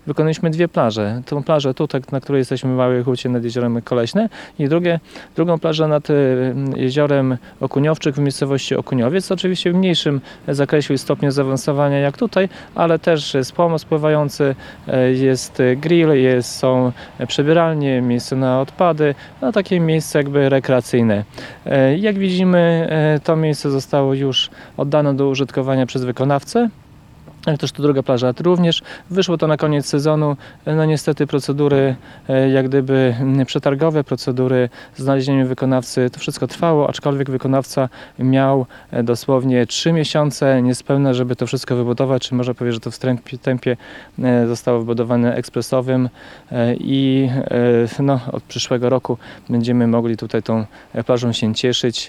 wykonaliśmy dwie plaże. Tą plażę tutaj, na której jesteśmy w Małej Hucie nad jeziorem Koleśne i drugą plażę nad jeziorem Okuniowczyk w miejscowości Okuniowiec. Oczywiście w mniejszym zakresie i stopniu zaawansowania jak tutaj, ale też jest pomost pływający, jest grill, są przebieralnie, miejsce na odpady, no takie miejsce jakby rekreacyjne. Jak widzimy, to miejsce zostało już oddane do użytkowania przez wykonawcę. Jak też tu druga plaża również. Wyszło to na koniec sezonu. No niestety procedury jak gdyby przetargowe, procedury znalezienia wykonawcy, to wszystko trwało, aczkolwiek wykonawca miał dosłownie 3 miesiące niespełna, żeby to wszystko wybudować, czy można powiedzieć, że to w tempie zostało wybudowane ekspresowym i no, od przyszłego roku będziemy mogli tutaj tą plażą się cieszyć.